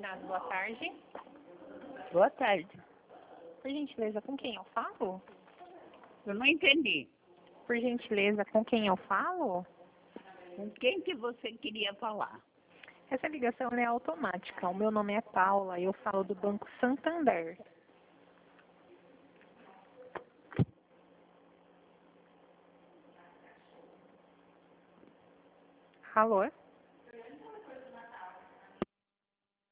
Bernardo, boa tarde. Boa tarde. Por gentileza, com quem eu falo? Eu não entendi. Por gentileza, com quem eu falo? Com quem que você queria falar? Essa ligação é automática. O meu nome é Paula e eu falo do Banco Santander. Alô?